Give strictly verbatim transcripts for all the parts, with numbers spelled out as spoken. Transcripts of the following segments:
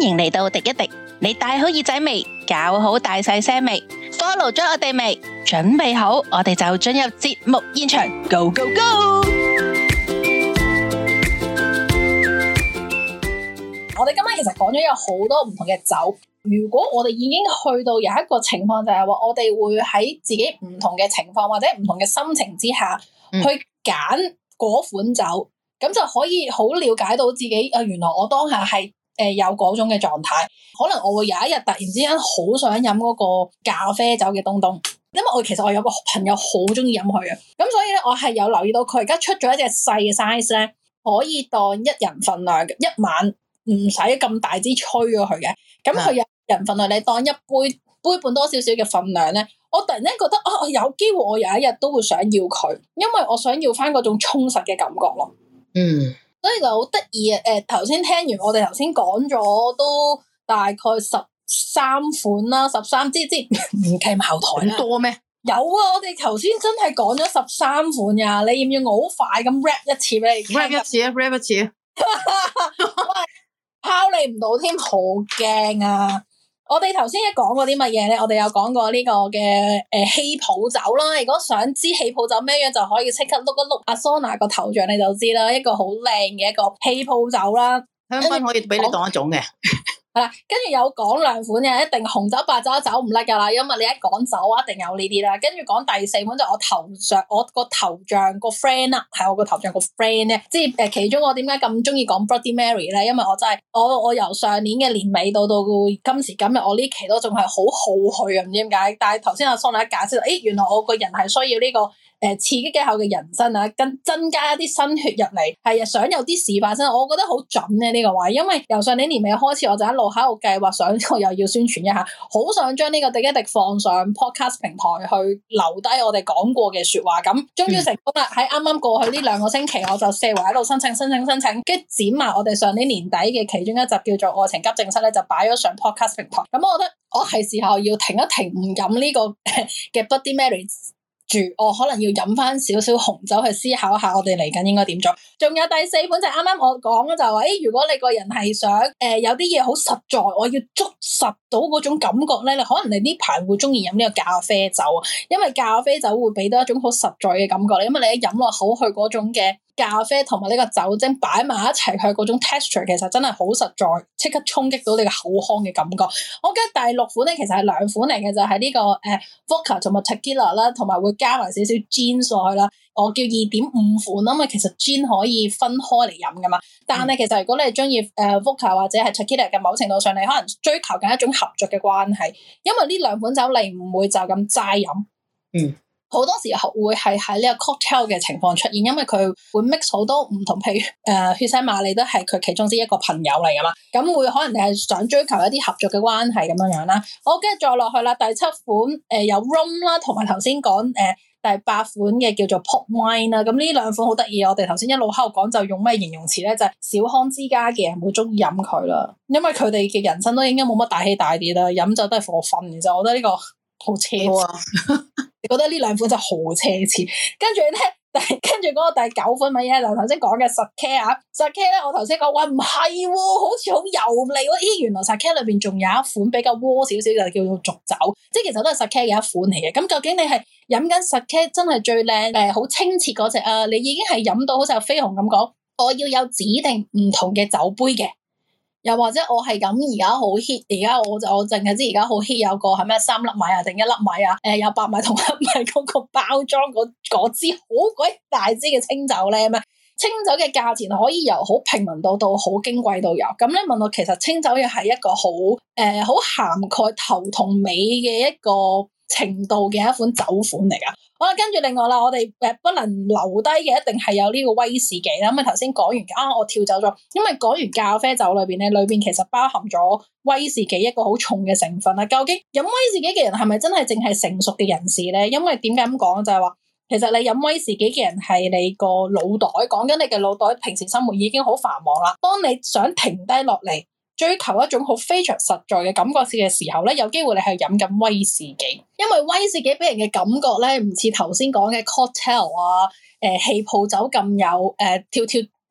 迎嚟到滴一滴，你戴好耳仔未？搞好大細聲未 ？Follow 咗我哋未？準備好，我哋就進入節目現場 ，Go Go Go！ 我哋今晚其實講咗有好多唔同嘅酒。如果我哋已經去到有一個情況，就係話我哋會喺自己唔同嘅情況或者唔同嘅心情之下，嗯、去揀嗰款酒，咁就可以好了解到自己啊，原來我當下係誒、呃、有嗰種嘅狀態。可能我會有一日突然之間好想飲嗰個咖啡酒嘅東東，因為我其實我有個朋友好中意飲佢嘅，咁所以咧我係有留意到佢而家出咗一隻細嘅 size 咧，可以當一人份量嘅，一晚唔使咁大支吹咗佢嘅，咁佢有人份量，你當一杯杯半多少少嘅份量咧，我突然間覺得啊，我有機會我有一日都會想要佢，因為我想要翻嗰種充實嘅感覺咯。 嗯， 所以就好得意啊！誒、呃，頭先聽完我哋頭先講咗都大概十三款啦，十三支支唔計茅台啦， 多咩？ 有啊！我哋頭先真係講咗十三款呀，你要唔要我好快咁 rap 一次俾你聽 ？rap 一次啊 ！rap 一次啊！ 拋你唔到添，好驚啊！我哋頭先一講過啲乜嘢咧？我哋有講過呢個嘅誒氣泡酒啦。如果想知氣泡酒咩樣，就可以即刻碌一碌阿 Sona 個頭像，你就知啦。一個好靚嘅一個氣泡酒啦， 香檳可以俾你當一種嘅。 係啦，跟住有講兩款嘅，一定紅酒、白酒走唔甩噶啦，因為你一講酒一定有呢啲啦。跟住講第四款就我頭像，我個頭像個 friend 啦，係我個頭像個 friend 咧，即係誒其中我點解咁中意講 Bloody Mary 咧？因為我真係我我由上年嘅年尾到到今時今日，我呢期都仲係好好去啊，唔知點解。但係頭先阿 Sona 解釋到，誒原來我個人係需要呢、這個。誒、呃、刺激嘅後嘅人生啊，跟增加一啲新血入嚟，係啊，想有啲事發生，我覺得好準咧呢、這個位，因為由上年年尾開始，我就一路喺度計劃，想我又要宣傳一下，好想將呢個滴一滴放上 podcast 平台去留低我哋講過嘅説話，咁終於成功啦！喺啱啱過去呢兩個星期，我就四圍喺度申請申請申請，跟住剪埋我哋上年年底嘅其中一集叫做愛情急症室咧，就擺咗上 podcast 平台，咁我覺得我係時候要停一停，唔飲呢個嘅 Bloody Mary。住我可能要飲翻少少紅酒去思考下我哋嚟緊應該點做。仲有第四款就係啱啱我講嘅就係話，誒如果你個人係想誒、呃、有啲嘢好實在，我要捉實到嗰種感覺咧，你可能你呢排會中意飲呢個咖啡酒啊，因為咖啡酒會俾到一種好實在嘅感覺，因為你一飲落口去嗰種嘅咖啡同埋呢個酒精擺埋一齊，佢嗰種 texture 其實真係好實在，即刻衝擊到你嘅口腔嘅感覺。我記得第六款咧其實係兩款嚟嘅，就係、是、呢、這個誒、呃、vodka 同埋 tequila 啦，同埋會加埋少少 gin 落去啦。我叫二點五款啊嘛，其實 gin 可以分開嚟飲噶嘛。但係其實如果你係中意誒 vodka 或者係 tequila 嘅，某程度上你可能追求緊一種合作嘅關係，因為呢兩款酒你唔會就咁齋飲。嗯。好多時候會係喺呢個 cocktail 嘅情況出現，因為佢會 mix 好多唔同，譬如誒、呃、血腥瑪麗都係佢其中之一個朋友嚟噶嘛，咁會可能你係想追求一啲合作嘅關係咁樣樣啦。好，跟住再落去啦，第七款誒、呃、有 rum 啦，同埋頭先講誒第八款嘅叫做 port wine 啦，咁呢兩款好得意，我哋頭先一路喺度講就用咩形容詞咧，就係、是、小康之家嘅人會中意飲佢啦，因為佢哋嘅人生都應該冇乜大起大跌啦，飲酒都係for fun嘅啫，我覺得呢、這個。好奢侈，啊、你覺得呢兩款真係好奢侈。跟住咧，跟住嗰個第九款乜嘢？就頭先講嘅 Sake 啊 Sake 咧，我頭先講話唔係喎，好似好油膩喎。咦，原來 Sake 裏邊仲有一款比較窩少少，就叫做濁酒，即係其實都係 Sake 嘅一款嚟嘅。咁究竟你係飲緊 Sake 真係最靚誒，好清澈嗰隻啊？你已經係飲到好似阿飛鴻咁講，我要有指定唔同嘅酒杯嘅。又或者我係咁而家好 hit， 而家我就我淨係知而家好 hit 有個係咩三粒米啊定一粒米啊，誒、呃、有白米同黑米嗰個包裝嗰支好鬼大支嘅清酒咧咩？清酒嘅價錢可以由好平民到到好矜貴都有。咁咧問我其實清酒又係一個好誒好涵蓋頭同尾嘅一個程度嘅一款酒款嚟噶。好啦，跟住另外啦，我哋誒不能留低嘅一定係有呢個威士忌啦。咁啊頭先講完啊，我跳走咗，因為講完咖啡酒裏邊咧，裏邊其實包含咗威士忌一個好重嘅成分啦。究竟飲威士忌嘅人係咪真係淨係成熟嘅人士咧？因為點解咁講就係話，其實你飲威士忌嘅人係你個腦袋，講緊你嘅腦袋平時生活已經好繁忙啦。當你想停低落嚟，追求一種好非常實在嘅感覺嘅時候咧，有機會你係飲緊威士忌，因為威士忌俾人嘅感覺咧，唔似頭先講嘅 cocktail 啊，誒、呃、氣泡酒咁有誒、呃、跳跳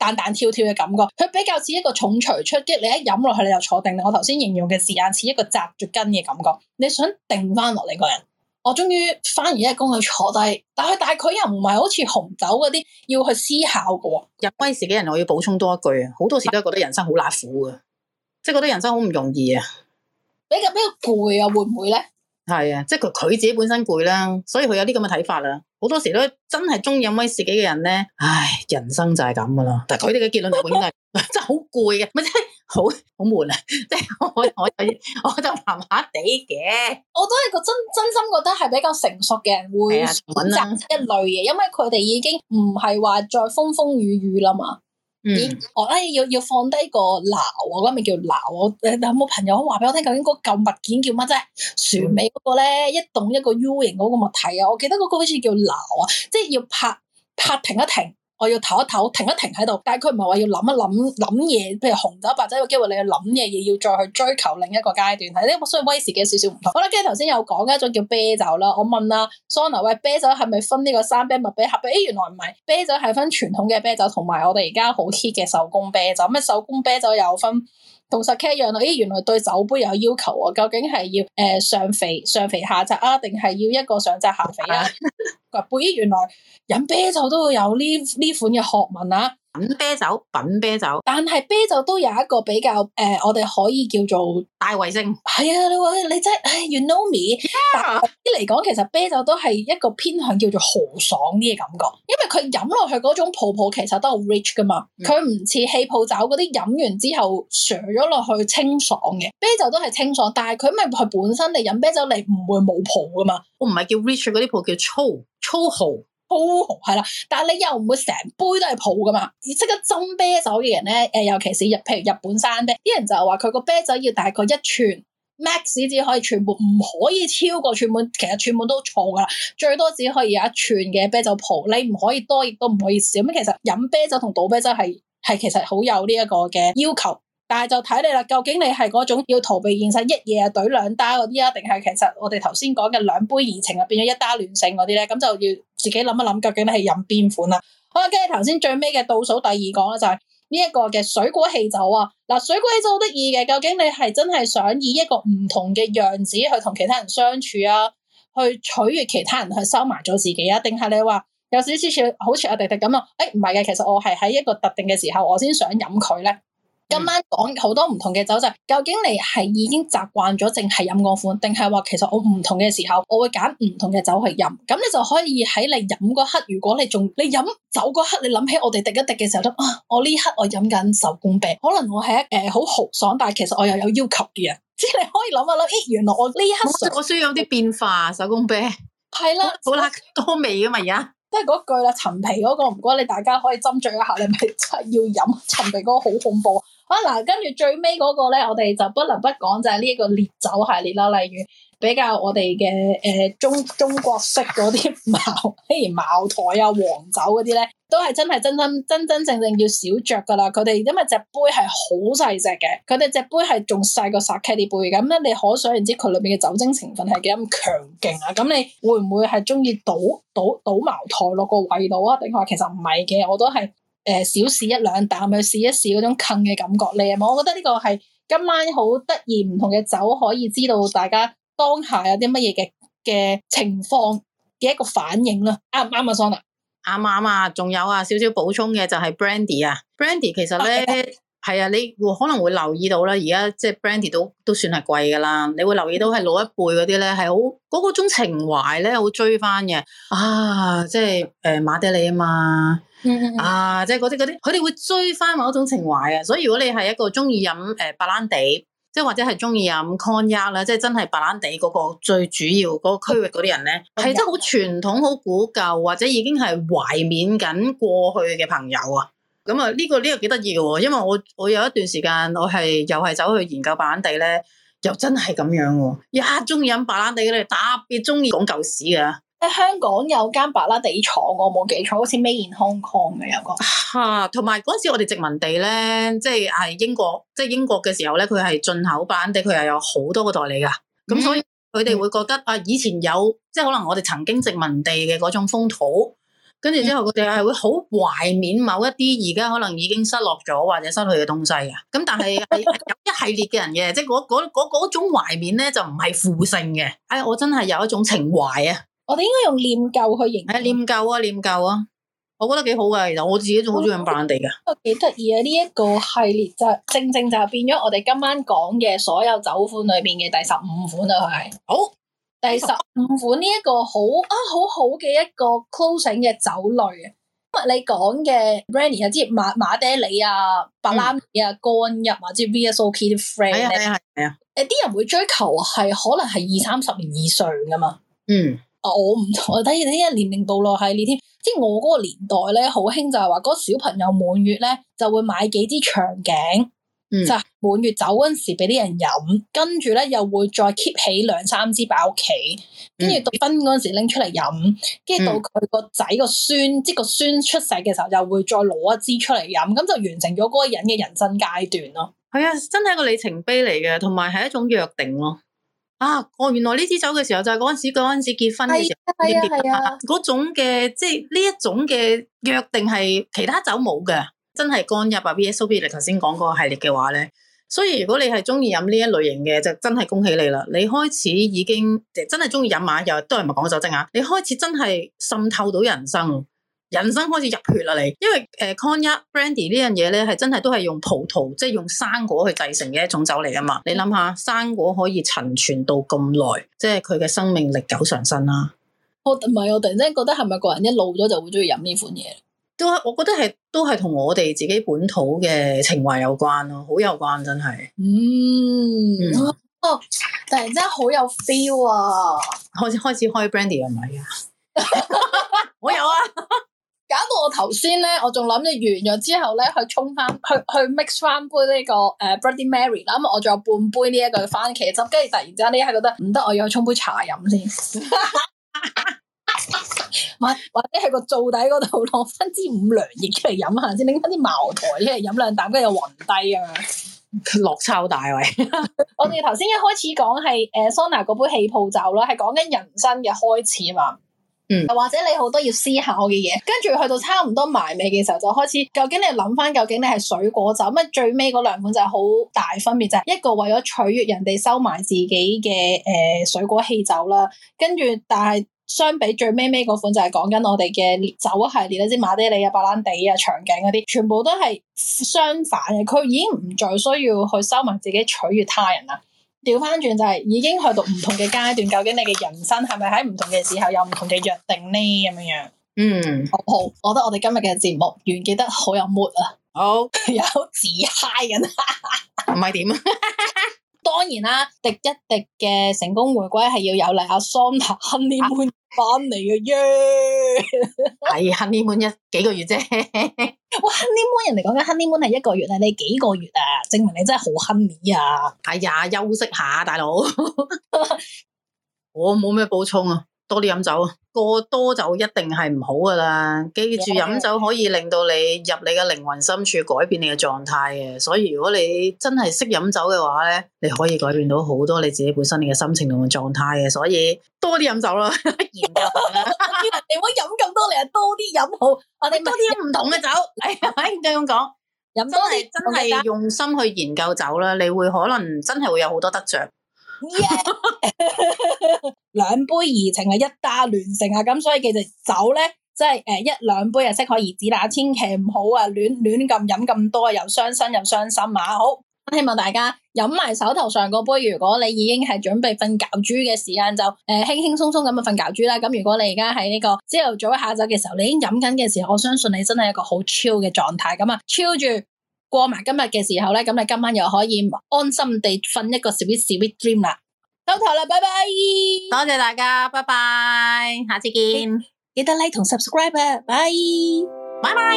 彈彈跳跳嘅感覺，佢比較似一個重錘出擊，你一飲落去你就坐定。我頭先形容嘅時間似一個紮住筋嘅感覺，你想定翻落嚟個人。我終於翻完一日工去坐低，但係但係佢又唔係好似紅酒嗰啲要去思考嘅喎。 飲威士忌人，我要補充多一句啊，好多時都係覺得人生好辣苦啊，即係覺得人生好唔容易啊， 比較比較攰啊，會唔會咧？ 係啊，即係佢佢自己本身攰啦，所以佢有啲咁嘅睇法啦。好多時都真係中意飲威士忌嘅人咧，唉，人生就係咁噶啦。但係佢哋嘅結論就永遠係真係好攰嘅，咪真係好好悶啊！即係我我我我就麻麻地嘅。 我都係個真真心覺得係比較成熟嘅人會選擇一類嘅，因為佢哋已經唔係話再風風雨雨啦嘛。 嗯， 我咧、哎、要要放低個錨，我嗰咪叫錨。我誒有冇朋友話俾我聽，究竟嗰嚿物件叫乜啫？船尾嗰個咧，一棟一個 U 型嗰個物體啊，我記得嗰個好似叫錨啊，即係要拍拍停一停，我要唞一唞，停一停喺度。但係佢唔係話要諗一諗諗嘢，譬如紅酒白酒有機會你去諗嘢，嘢要再去追求另一個階段。係呢個所以威士忌少少唔同。好啦，跟住頭先有講嘅一種叫啤酒啦，我問啦 Sona 喂，啤酒係咪分呢個生啤、麥啤、黑啤？誒，原來唔係，啤酒係分傳統嘅啤酒同埋我哋而家好 hit 嘅手工啤酒。咩手工啤酒又分同 Sake 一樣啦。誒，原來對酒杯有要求啊，究竟係要誒、呃、上肥上肥下窄啊，定係要一個上窄下肥啊？杯原來飲啤酒都會有呢呢款嘅學問啊！ 品啤酒，品啤酒， 但係啤酒都有一個比較誒、呃，我哋可以叫做大衛星。 係啊，你話你真係，唉 ，you know me。Yeah. 但係啲嚟講，其實啤酒都係一個偏向叫做豪爽啲嘅感覺，因為佢飲落去嗰種泡泡其實都好 rich 噶嘛，佢唔似氣泡酒嗰啲飲完之後瀡咗落去清爽嘅，啤酒都係清爽，但係佢咪佢本身你飲啤酒你唔會冇泡噶嘛， 我唔係叫 rich 嗰啲泡，叫粗粗豪。 粗豪係啦，但係你又唔會成杯都係泡噶嘛。識得斟啤酒嘅人咧，誒，尤其是日，譬如日本山啤，啲人就係話佢個啤酒要大概一寸 max 只可以寸半，唔可以超過寸半。其實寸半都錯噶啦，最多只可以有一寸嘅啤酒泡，你唔可以多，亦都唔可以少。咁其實飲啤酒同倒啤酒係係其實好有呢一個嘅要求。但係就睇你啦，究竟你係嗰種要逃避現實一夜啊懟兩打嗰啲啊，定係其實我哋頭先講嘅兩杯怡情啊變咗一打亂性嗰啲咧？咁就要自己諗一諗，究竟你係飲邊款啦。好啦，跟住頭先最尾嘅倒數第二講啦，就係呢一個嘅水果氣酒啊。嗱，水果氣酒好得意嘅，究竟你係真係想以一個唔同嘅樣子去同其他人相處啊，去取悅其他人去收埋咗自己啊，定係你話有少少似好似阿迪迪咁啊？誒，唔係嘅，其實我係喺一個特定嘅時候我先想飲佢咧。今晚講好多唔同嘅酒就係，究竟你係已經習慣咗淨係飲嗰款，定係話其實我唔同嘅時候，我會揀唔同嘅酒去飲，咁你就可以喺你飲嗰刻，如果你仲你飲酒嗰刻，你諗起我哋滴一滴嘅時候，都啊，我呢刻我飲緊手工啤，可能我係一誒好豪爽，但係其實我又有要求嘅人，即係你可以諗一諗，咦，原來我呢刻我需要有啲變化，手工啤係啦， 好啦，多味噶嘛而家。 都係嗰句啦，陳皮嗰個唔該你大家可以斟酌一下，你咪真係要飲陳皮嗰個好恐怖。好嗱，跟住最尾嗰個咧，我哋就不能不講就係呢一個烈酒系列啦，例如比較我哋嘅誒中中國式嗰啲茅，譬如茅台啊、黃酒嗰啲咧，都係真係真真真真正正要少酌噶啦。佢哋因為隻杯係好細隻嘅，佢哋隻杯係仲細過 Sake 啲杯，咁咧你可想而知佢裏邊嘅酒精成分係幾咁強勁啊！咁你會唔會係中意倒倒倒茅台落個胃度啊？定係話其實唔係嘅，我都係。誒，小試一兩啖去試一試嗰種近嘅感覺咧，我覺得呢個係今晚好得意唔同嘅酒，可以知道大家當下有啲乜嘢嘅嘅情況嘅一個反應啦。啱唔啱啊 Sona？ 啱啱啊，仲有啊，少少補充嘅就係 Brandy 啊 ，Brandy 其實咧係啊，你會可能會留意到啦，而家即係 Brandy 都都算係貴噶啦，你會留意到係老一輩嗰啲咧係好嗰個種情懷咧，好追翻嘅啊，即係誒馬爹利啊嘛。 嗯、 啊，即係嗰啲嗰啲，佢哋會追翻某一種情懷啊！所以如果你係一個中意飲誒白蘭地，即係或者係中意飲 Cognac 啦，即係真係白蘭地嗰個最主要嗰個區域嗰啲人咧，係、嗯、真係好傳統、好古舊，或者已經係懷緬緊過去嘅朋友啊！咁啊，呢個呢個幾得意嘅喎，因為我我有一段時間我係又係走去研究白蘭地咧，又真係咁樣喎，一中意飲白蘭地嘅咧，特別中意講舊史嘅。 喺香港有間白蘭地廠，我冇記錯，好似 Made in Hong Kong 嘅有個嚇，同埋嗰陣時我哋殖民地咧，即係係英國，即係英國嘅時候咧，佢係進口白蘭地，佢又有好多個代理噶，咁、嗯、所以佢哋會覺得啊，以前有即係可能我哋曾經殖民地嘅嗰種風土， 跟住之後佢哋係會好懷緬某一啲而家可能已經失落咗或者失去嘅東西嘅。咁但係係有一系列嘅人嘅，即係嗰嗰嗰嗰種懷緬咧就唔係負性嘅。哎，我真係有一種情懷啊！ 我哋應該用念舊去形容。 係念舊啊，念舊啊，我覺得幾好噶。其實我自己仲好中意飲白蘭地噶。 都幾得意啊！呢、這、一個系列就正正就變咗我哋今晚講嘅所有酒款裏邊嘅第十五款啦。佢係好第十五款呢一個好啊好好嘅一個 closing 嘅酒類啊。因為你講嘅 Brandy 啊，即係馬馬爹利啊、白蘭地啊、干邑啊，即係 V S O P 啲 friend 咧。係啊係啊。誒，啲人會追求係可能係二三十年以上噶嘛。嗯。啊！我唔同，我睇你呢一年齡部落系列添，即係我嗰個年代咧，好興就係話嗰個小朋友滿月咧，就會買幾支長頸，嗯、就係滿月酒嗰陣時俾啲人飲，跟住咧又會再 keep 起兩三支擺屋企，跟住到婚嗰陣時拎出嚟飲，跟住到佢個仔個孫，即係個孫出世嘅時候，又會再攞一支出嚟飲，咁就完成咗嗰個人嘅人生階段咯。係啊，真係一個里程碑嚟嘅，同埋係一種約定咯。啊！我、哦、原來呢支酒嘅時候就係嗰陣時嗰陣時結婚嘅時候，係啊係啊，嗰種嘅即係呢一種嘅約定係其他酒冇嘅，真係干邑啊 V S O P 你頭先講嗰個系列嘅話咧，所以如果你係中意飲呢一類型嘅，就真係恭喜你啦！你開始已經真係中意飲啊，又都係咪講酒精啊？你開始真係滲透到人生。人生開始入血啦你，因為誒 Cognac Brandy 呢樣嘢咧係真係都係用葡萄，即係用生果去製成嘅一種酒嚟啊嘛。你諗下，生果可以陳存到咁耐，即係佢嘅生命歷久常新啦。我唔係，我突然間覺得係咪個人一老咗就會中意飲呢款嘢？都我覺得係都係同我哋自己本土嘅情懷有關咯，好有關真係。嗯，嗯哦，突然之間好有 feel 啊！開始開始開 Brandy 係咪啊？我有啊。搞到我頭先咧，我仲諗住完咗之後咧，去沖翻，去去 mix 翻杯呢、這個誒、uh, Bloody Mary 啦。咁我仲有半杯呢一個番茄汁，跟住突然之間呢一刻覺得唔得，我要去沖杯茶飲先。或或者喺個灶底嗰度攞翻支五糧液出嚟飲下先，拎翻啲茅台出嚟飲兩啖，跟住又暈低啊！落超大喂！我哋頭先一開始講係誒 Sona 嗰杯氣泡酒啦，係講緊人生嘅開始嘛。嗯，或者你好多要思考嘅嘢，跟住去到差唔多埋尾嘅時候，就開始究竟你諗翻，究竟你係水果酒，咁最尾嗰兩款就係好大分別，就係、是、一個為咗取悅人哋收埋自己嘅誒、呃、水果氣酒啦，跟住但係相比最尾尾嗰款就係講緊我哋嘅酒系列啦，即係馬爹利啊、白蘭地啊、長頸嗰啲，全部都係相反嘅，佢已經唔再需要去收埋自己取悅他人啦。調翻轉就係已經去到唔同嘅階段，究竟你嘅人生係咪喺唔同嘅時候有唔同嘅約定呢？咁樣樣，嗯，好好，我覺得我哋今日嘅節目完結得好有 mood 啊，好有自嗨緊，唔係點啊？當然啦，滴一滴嘅成功回歸係要有嚟阿 Sona Honeymoon 翻嚟嘅耶，係 Honeymoon 一幾個月啫。哇 Honeymoon 人哋講緊 Honeymoon 係一個月啊，你幾個月啊？證明你真係好 honey 啊！哎呀，休息下大佬，我冇咩補充啊，多啲飲酒啊，過多就一定係唔好噶啦。記住飲酒可以令到你入你嘅靈魂深處，改變你嘅狀態嘅。所以如果你真係識飲酒嘅話咧，你可以改變到好多你自己本身你嘅心情同埋狀態嘅。所以多啲飲酒啦，研究啦。你唔好飲咁多，你係多啲飲好。我哋多啲飲唔同嘅酒，係應該咁講。飲真係真係用心去研究酒啦，你會可能真係會有好多得着。兩、yeah! 杯怡情係一打亂成啊！咁所以其實酒咧，即係誒一兩杯啊適可而止啦，千祈唔好啊亂亂咁飲咁多，又傷身又傷心啊！好，希望大家飲埋手頭上嗰杯，如果你已經係準備瞓覺豬嘅時間，就誒輕輕鬆鬆咁啊瞓覺豬啦。咁如果你而家喺呢個朝頭早下晝嘅時候，你已經飲緊嘅時候，我相信你真係一個好 chill 嘅狀態。咁啊 chill 住過埋今日嘅時候咧，咁你今晚又可以安心地瞓一個 sweet sweet dream 啦。收台啦，拜拜！多謝大家，拜拜，下次見。記得 like 同 subscribe 啊，拜拜拜。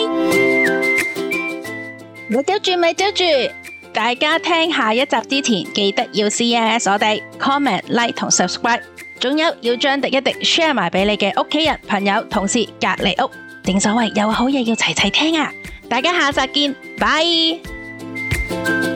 咪兜住咪兜住，大家聽下一集之前，記得要 C S 我哋 comment like 同 subscribe， 仲有要將滴一滴 share 埋俾你嘅屋企人、朋友、同事、隔籬屋。正所謂有好嘢要齊齊聽啊！大家下集見，拜。